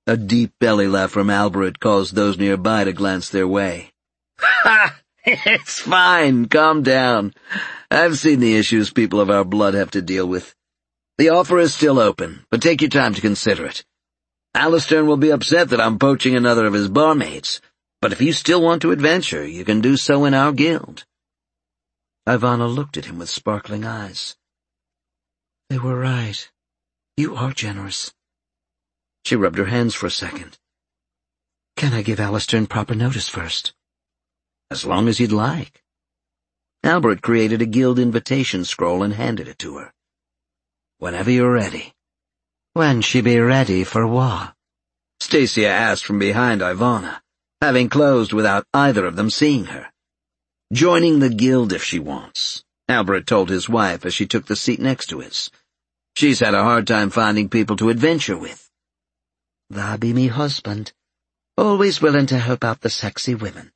A deep belly laugh from Albert caused those nearby to glance their way. "Ha! It's fine, calm down. I've seen the issues people of our blood have to deal with. The offer is still open, but take your time to consider it. Alistair will be upset that I'm poaching another of his barmaids, but if you still want to adventure, you can do so in our guild." Ivana looked at him with sparkling eyes. "They were right. You are generous." She rubbed her hands for a second. "Can I give Alistair proper notice first?" "As long as you'd like." Albert created a guild invitation scroll and handed it to her. "Whenever you're ready." "When she be ready for what?" Stacia asked from behind Ivana, having closed without either of them seeing her. "Joining the guild if she wants," Albert told his wife as she took the seat next to his. "She's had a hard time finding people to adventure with." "Tha be me husband, always willing to help out the sexy women."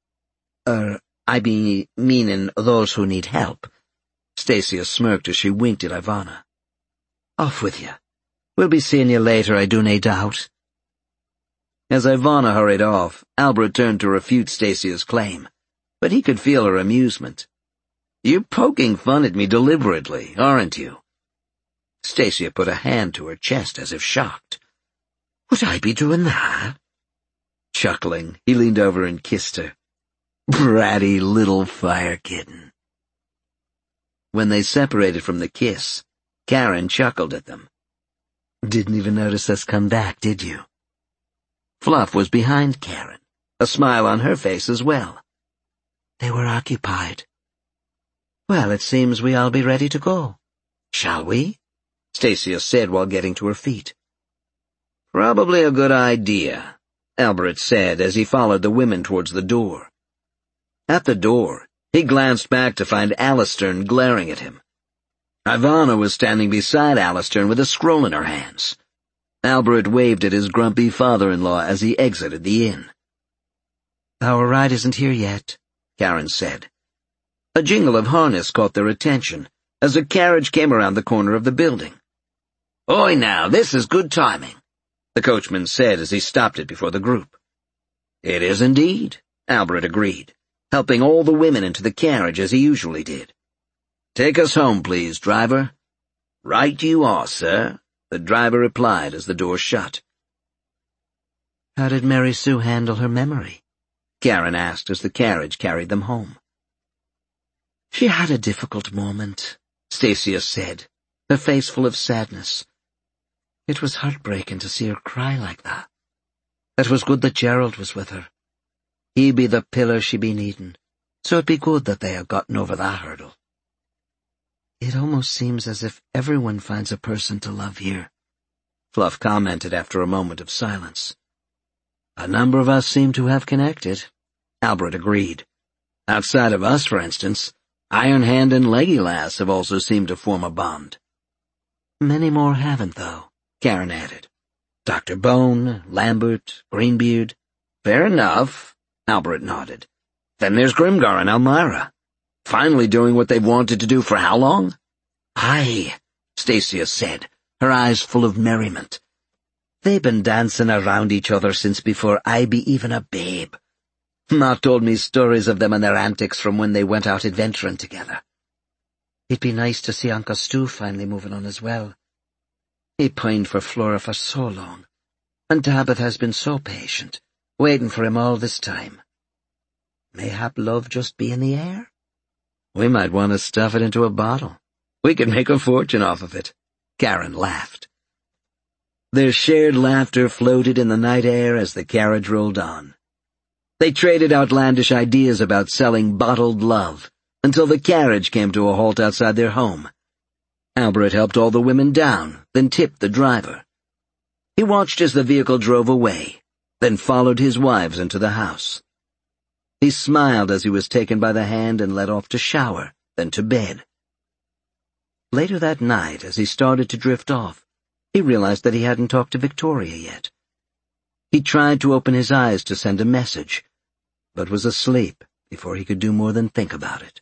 I be meaning those who need help." Stacia smirked as she winked at Ivana. "Off with you. We'll be seeing you later, I do nae doubt." As Ivana hurried off, Albert turned to refute Stacia's claim, but he could feel her amusement. "You're poking fun at me deliberately, aren't you?" Stacia put a hand to her chest as if shocked. "Would I be doing that?" Chuckling, he leaned over and kissed her. "Bratty little fire kitten." When they separated from the kiss, Karen chuckled at them. "Didn't even notice us come back, did you?" Fluff was behind Karen, a smile on her face as well. "They were occupied." "Well, it seems we all be ready to go. Shall we?" Stacia said while getting to her feet. "Probably a good idea," Albert said as he followed the women towards the door. At the door, he glanced back to find Alistair glaring at him. Ivana was standing beside Alistair with a scroll in her hands. Albert waved at his grumpy father-in-law as he exited the inn. "Our ride isn't here yet," Karen said. A jingle of harness caught their attention as a carriage came around the corner of the building. "Oi now, this is good timing," the coachman said as he stopped it before the group. "It is indeed," Albert agreed, helping all the women into the carriage as he usually did. "Take us home, please, driver." "Right you are, sir," the driver replied as the door shut. "How did Mary Sue handle her memory?" Karen asked as the carriage carried them home. "She had a difficult moment," Stacia said, her face full of sadness. "It was heartbreaking to see her cry like that. It was good that Gerald was with her. He be the pillar she be needing, so it be good that they have gotten over that hurdle." "It almost seems as if everyone finds a person to love here," Fluff commented after a moment of silence. "A number of us seem to have connected," Albert agreed. "Outside of us, for instance, Iron Hand and Leggy Lass have also seemed to form a bond." "Many more haven't, though," Karen added. "Dr. Bone, Lambert, Greenbeard." "Fair enough," Albert nodded. "Then there's Grimgar and Elmira. Finally doing what they've wanted to do for how long?" "Aye," Stacia said, her eyes full of merriment. "They've been dancing around each other since before I be even a babe. Ma told me stories of them and their antics from when they went out adventuring together. It'd be nice to see Uncle Stu finally moving on as well. He pined for Flora for so long, and Tabitha has been so patient, waiting for him all this time. Mayhap love just be in the air? We might want to stuff it into a bottle. We could make a fortune off of it." Karen laughed. Their shared laughter floated in the night air as the carriage rolled on. They traded outlandish ideas about selling bottled love until the carriage came to a halt outside their home. Albert helped all the women down, then tipped the driver. He watched as the vehicle drove away, then followed his wives into the house. He smiled as he was taken by the hand and led off to shower, then to bed. Later that night, as he started to drift off, he realized that he hadn't talked to Victoria yet. He tried to open his eyes to send a message, but was asleep before he could do more than think about it.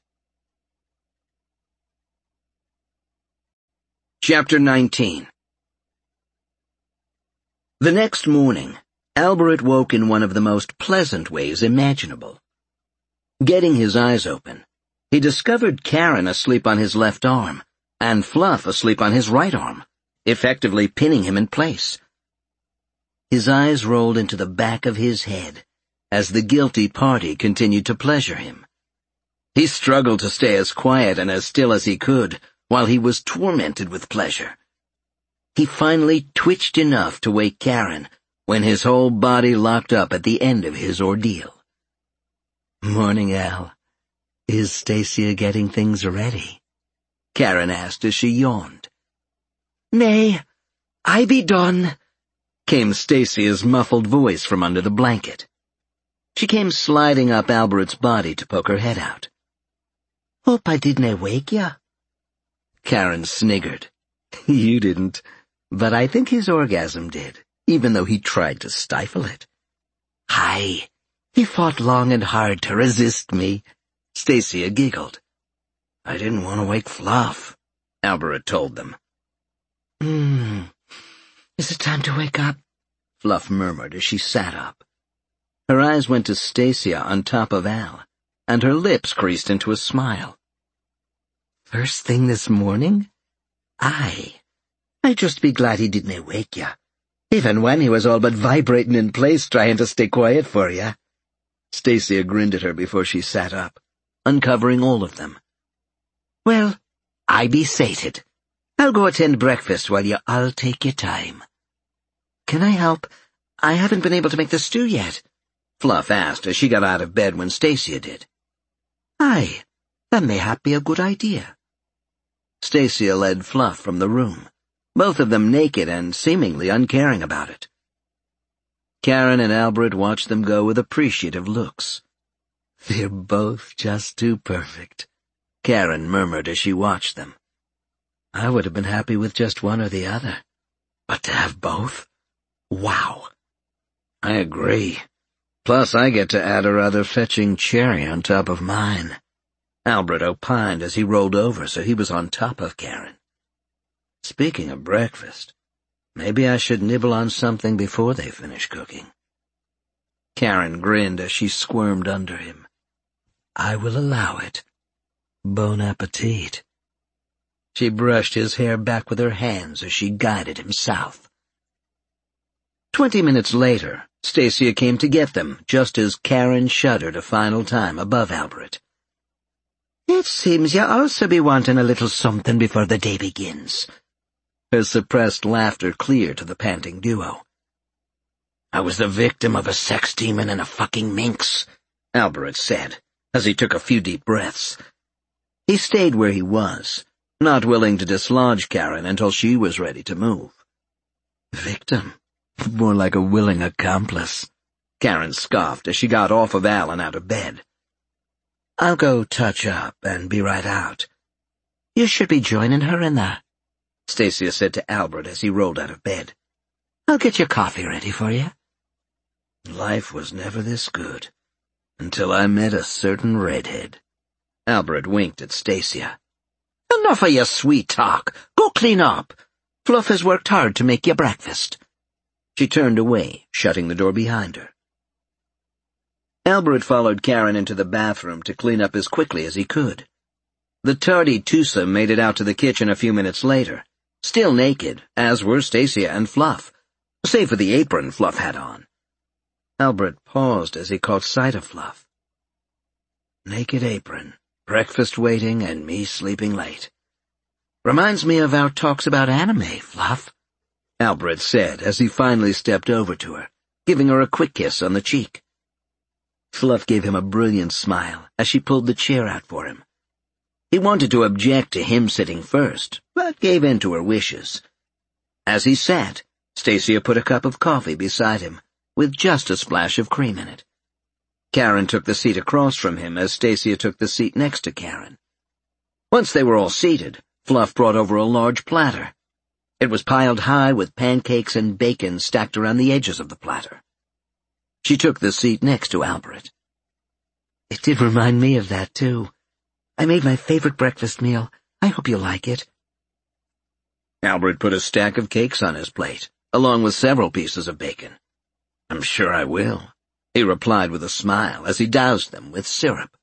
Chapter 19. The next morning, Albert woke in one of the most pleasant ways imaginable. Getting his eyes open, he discovered Karen asleep on his left arm, and Fluff asleep on his right arm, effectively pinning him in place. His eyes rolled into the back of his head as the guilty party continued to pleasure him. He struggled to stay as quiet and as still as he could while he was tormented with pleasure. He finally twitched enough to wake Karen when his whole body locked up at the end of his ordeal. "Morning, Al. Is Stacia getting things ready?" Karen asked as she yawned. "Nay, I be done," came Stacey's muffled voice from under the blanket. She came sliding up Albert's body to poke her head out. "Hope I didn't wake ya." Karen sniggered. "You didn't, but I think his orgasm did, even though he tried to stifle it." "Aye, he fought long and hard to resist me," Stacia giggled. "I didn't want to wake Fluff," Albert told them. Is it time to wake up?" Fluff murmured as she sat up. Her eyes went to Stacia on top of Al, and her lips creased into a smile. "First thing this morning? Aye. I'd just be glad he didn't wake ya, even when he was all but vibrating in place trying to stay quiet for ya." Stacia grinned at her before she sat up, uncovering all of them. "Well, I be sated. I'll go attend breakfast while you all take your time." "Can I help? I haven't been able to make the stew yet," Fluff asked as she got out of bed when Stacia did. "Aye, that mayhap be a good idea." Stacia led Fluff from the room, both of them naked and seemingly uncaring about it. Karen and Albert watched them go with appreciative looks. "They're both just too perfect," Karen murmured as she watched them. "I would have been happy with just one or the other, but to have both? Wow." "I agree. Plus I get to add a rather fetching cherry on top of mine," Albert opined as he rolled over so he was on top of Karen. "Speaking of breakfast, maybe I should nibble on something before they finish cooking." Karen grinned as she squirmed under him. "I will allow it. Bon appetit." She brushed his hair back with her hands as she guided him south. 20 minutes later, Stacia came to get them, just as Karen shuddered a final time above Albert. "It seems you also be wanting a little something before the day begins." Her suppressed laughter cleared to the panting duo. "I was the victim of a sex demon and a fucking minx," Albert said, as he took a few deep breaths. He stayed where he was, not willing to dislodge Karen until she was ready to move. "Victim? More like a willing accomplice," Karen scoffed as she got off of Al and out of bed. "I'll go touch up and be right out. You should be joining her in that," Stacia said to Albert as he rolled out of bed. "I'll get your coffee ready for you." Life was never this good, until I met a certain redhead. Albert winked at Stacia. "Enough of your sweet talk. Go clean up. Fluff has worked hard to make you breakfast." She turned away, shutting the door behind her. Albert followed Karen into the bathroom to clean up as quickly as he could. The tardy twosome made it out to the kitchen a few minutes later, still naked, as were Stacia and Fluff, save for the apron Fluff had on. Albert paused as he caught sight of Fluff. Naked apron, breakfast waiting, and me sleeping late. "Reminds me of our talks about anime, Fluff," Albert said as he finally stepped over to her, giving her a quick kiss on the cheek. Fluff gave him a brilliant smile as she pulled the chair out for him. He wanted to object to him sitting first, but gave in to her wishes. As he sat, Stacia put a cup of coffee beside him, with just a splash of cream in it. Karen took the seat across from him as Stacia took the seat next to Karen. Once they were all seated, Fluff brought over a large platter. It was piled high with pancakes and bacon stacked around the edges of the platter. She took the seat next to Albert. "It did remind me of that, too. I made my favorite breakfast meal. I hope you like it." Albert put a stack of cakes on his plate, along with several pieces of bacon. "I'm sure I will," he replied with a smile as he doused them with syrup.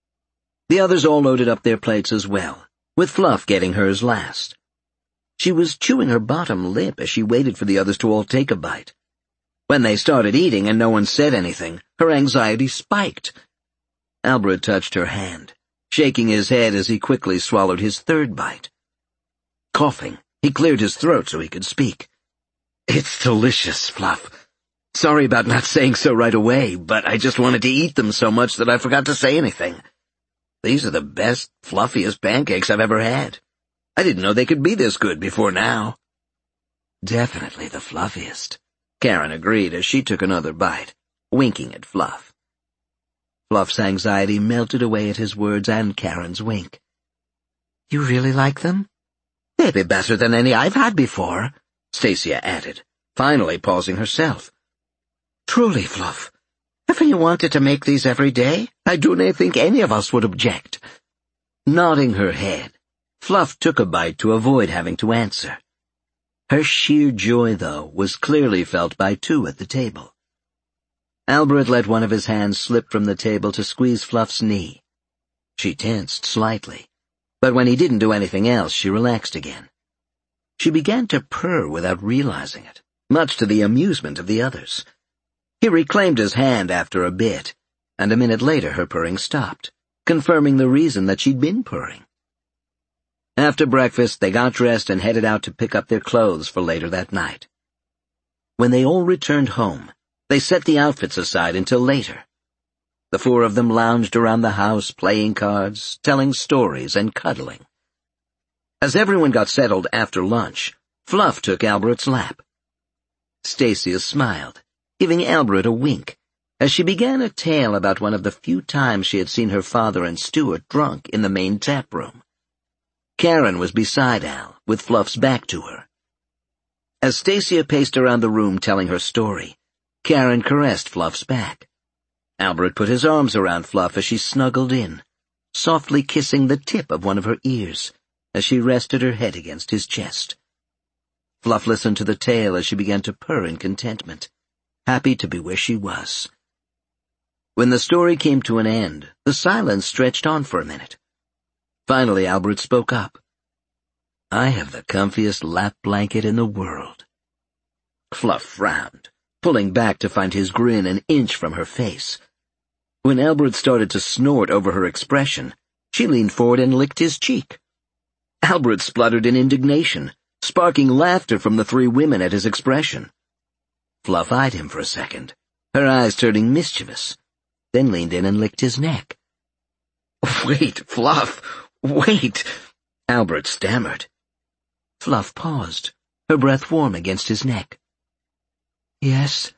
The others all loaded up their plates as well, with Fluff getting hers last. She was chewing her bottom lip as she waited for the others to all take a bite. When they started eating and no one said anything, her anxiety spiked. Albert touched her hand, shaking his head as he quickly swallowed his third bite. Coughing, he cleared his throat so he could speak. "It's delicious, Fluff. Sorry about not saying so right away, but I just wanted to eat them so much that I forgot to say anything. These are the best, fluffiest pancakes I've ever had. I didn't know they could be this good before now." "Definitely the fluffiest," Karen agreed as she took another bite, winking at Fluff. Fluff's anxiety melted away at his words and Karen's wink. "You really like them?" "They'd be better than any I've had before," Stacia added, finally pausing herself. "Truly, Fluff, if you wanted to make these every day, I do not think any of us would object." Nodding her head, Fluff took a bite to avoid having to answer. Her sheer joy, though, was clearly felt by two at the table. Albert let one of his hands slip from the table to squeeze Fluff's knee. She tensed slightly, but when he didn't do anything else, she relaxed again. She began to purr without realizing it, much to the amusement of the others. He reclaimed his hand after a bit, and a minute later her purring stopped, confirming the reason that she'd been purring. After breakfast, they got dressed and headed out to pick up their clothes for later that night. When they all returned home, they set the outfits aside until later. The four of them lounged around the house, playing cards, telling stories, and cuddling. As everyone got settled after lunch, Fluff took Albert's lap. Stacia smiled, giving Albert a wink, as she began a tale about one of the few times she had seen her father and Stuart drunk in the main tap room. Karen was beside Al, with Fluff's back to her. As Stacia paced around the room telling her story, Karen caressed Fluff's back. Albert put his arms around Fluff as she snuggled in, softly kissing the tip of one of her ears as she rested her head against his chest. Fluff listened to the tale as she began to purr in contentment, happy to be where she was. When the story came to an end, the silence stretched on for a minute. Finally, Albert spoke up. "I have the comfiest lap blanket in the world." Fluff frowned, pulling back to find his grin an inch from her face. When Albert started to snort over her expression, she leaned forward and licked his cheek. Albert spluttered in indignation, sparking laughter from the three women at his expression. Fluff eyed him for a second, her eyes turning mischievous, then leaned in and licked his neck. "Wait, Fluff, wait," Albert stammered. Fluff paused, her breath warm against his neck. "Yes?"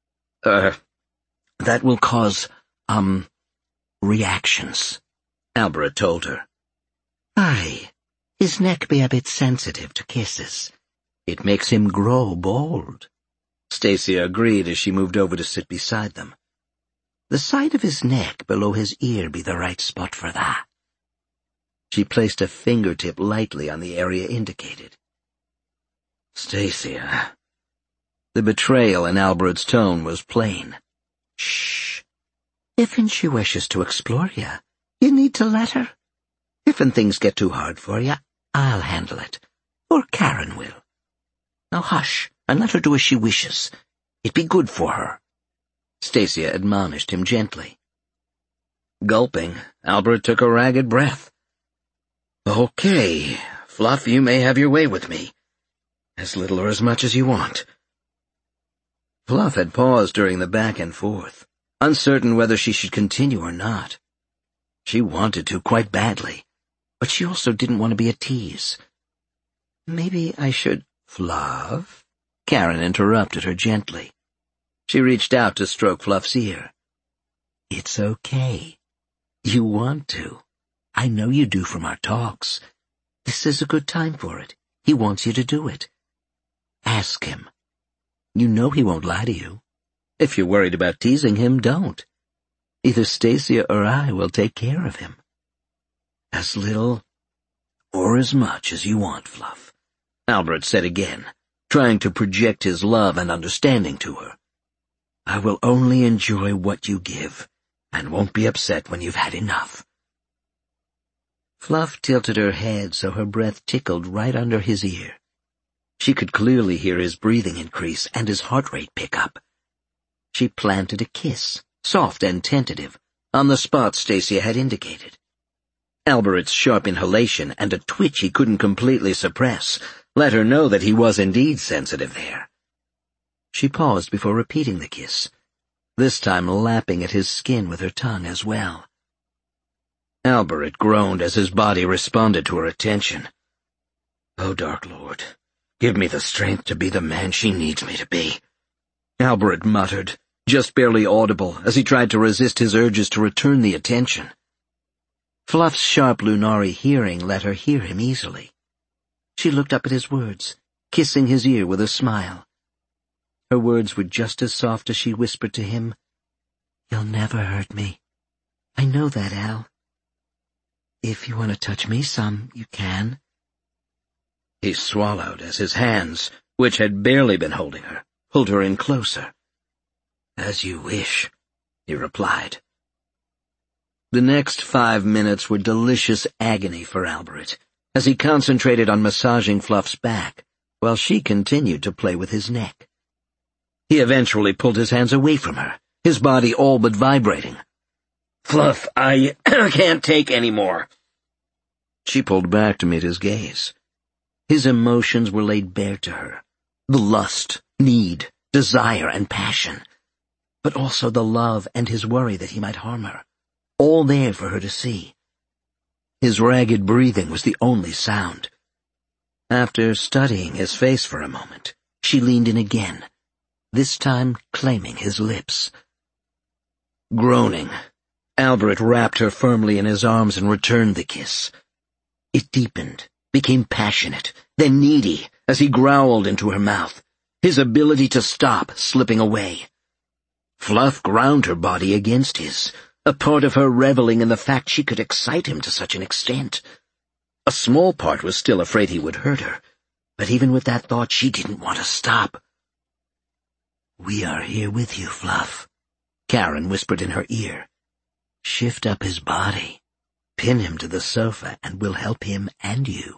That will cause, reactions," Albert told her. "Aye, his neck be a bit sensitive to kisses. It makes him grow bold," Stacia agreed as she moved over to sit beside them. "The side of his neck below his ear be the right spot for that." She placed a fingertip lightly on the area indicated. "Stacia." The betrayal in Albert's tone was plain. "Shh. If'n she wishes to explore you need to let her. If'n things get too hard for you, I'll handle it, or Karen will. Now hush, and let her do as she wishes. It be good for her," Stacia admonished him gently. Gulping, Albert took a ragged breath. "Okay, Fluff, you may have your way with me. As little or as much as you want." Fluff had paused during the back and forth, uncertain whether she should continue or not. She wanted to quite badly, but she also didn't want to be a tease. "Maybe I should—" "Fluff?" Karen interrupted her gently. She reached out to stroke Fluff's ear. "It's okay. You want to. I know you do from our talks. This is a good time for it. He wants you to do it. Ask him. You know he won't lie to you. If you're worried about teasing him, don't. Either Stacia or I will take care of him. As little or as much as you want, Fluff," Albert said again, trying to project his love and understanding to her. "I will only enjoy what you give, and won't be upset when you've had enough." Fluff tilted her head so her breath tickled right under his ear. She could clearly hear his breathing increase and his heart rate pick up. She planted a kiss, soft and tentative, on the spot Stacia had indicated. Albert's sharp inhalation and a twitch he couldn't completely suppress let her know that he was indeed sensitive there. She paused before repeating the kiss, this time lapping at his skin with her tongue as well. Albert groaned as his body responded to her attention. "Oh, Dark Lord, give me the strength to be the man she needs me to be," Albert muttered, just barely audible as he tried to resist his urges to return the attention. Fluff's sharp Lunari hearing let her hear him easily. She looked up at his words, kissing his ear with a smile. Her words were just as soft as she whispered to him, "You'll never hurt me. I know that, Al. If you want to touch me some, you can." He swallowed as his hands, which had barely been holding her, pulled her in closer. "As you wish," he replied. The next 5 minutes were delicious agony for Albert, as he concentrated on massaging Fluff's back, while she continued to play with his neck. He eventually pulled his hands away from her, his body all but vibrating. "Fluff, I can't take any more." She pulled back to meet his gaze. His emotions were laid bare to her. The lust, need, desire, and passion, but also the love and his worry that he might harm her, all there for her to see. His ragged breathing was the only sound. After studying his face for a moment, she leaned in again, this time claiming his lips. Groaning, Albert wrapped her firmly in his arms and returned the kiss. It deepened, became passionate, then needy, as he growled into her mouth, his ability to stop slipping away. Fluff ground her body against his, a part of her reveling in the fact she could excite him to such an extent. A small part was still afraid he would hurt her, but even with that thought she didn't want to stop. "We are here with you, Fluff," Karen whispered in her ear. "Shift up his body, pin him to the sofa, and we'll help him and you."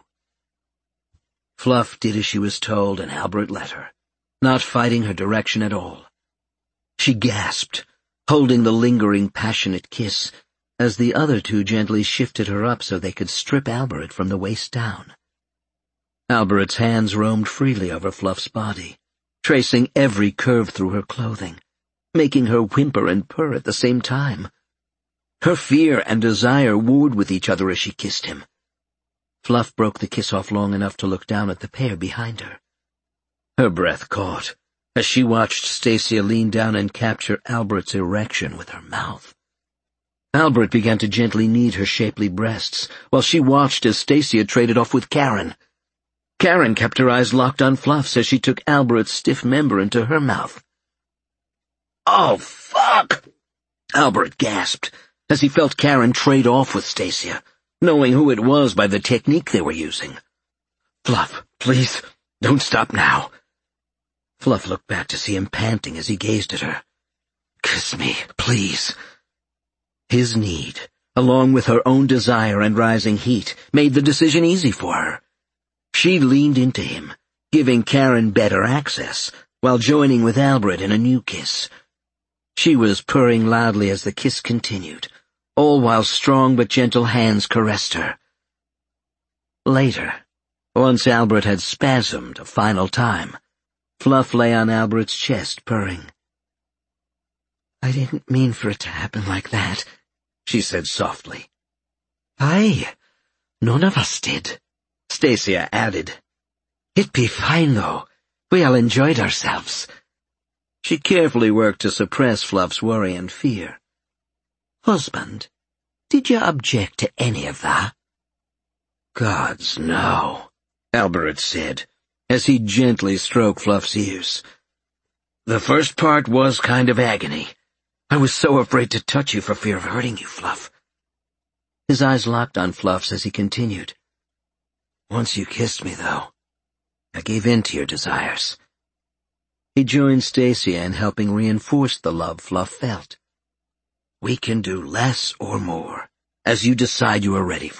Fluff did as she was told, and Albert let her, not fighting her direction at all. She gasped, holding the lingering, passionate kiss, as the other two gently shifted her up so they could strip Albert from the waist down. Albert's hands roamed freely over Fluff's body, tracing every curve through her clothing, making her whimper and purr at the same time. Her fear and desire warred with each other as she kissed him. Fluff broke the kiss off long enough to look down at the pair behind her. Her breath caught as she watched Stacia lean down and capture Albert's erection with her mouth. Albert began to gently knead her shapely breasts, while she watched as Stacia traded off with Karen. Karen kept her eyes locked on Fluff's as she took Albert's stiff member into her mouth. "Oh, fuck!" Albert gasped as he felt Karen trade off with Stacia, knowing who it was by the technique they were using. "Fluff, please, don't stop now." Fluff looked back to see him panting as he gazed at her. "Kiss me, please." His need, along with her own desire and rising heat, made the decision easy for her. She leaned into him, giving Karen better access, while joining with Albert in a new kiss. She was purring loudly as the kiss continued, all while strong but gentle hands caressed her. Later, once Albert had spasmed a final time, Fluff lay on Albert's chest, purring. "I didn't mean for it to happen like that," she said softly. "Aye, none of us did," Stacia added. "It'd be fine, though. We all enjoyed ourselves." She carefully worked to suppress Fluff's worry and fear. "Husband, did you object to any of that?" "Gods, no," Albert said, as he gently stroked Fluff's ears. "The first part was kind of agony. I was so afraid to touch you for fear of hurting you, Fluff." His eyes locked on Fluff's as he continued. "Once you kissed me, though, I gave in to your desires. He joined Stacia in helping reinforce the love Fluff felt. We can do less or more, as you decide you are ready for.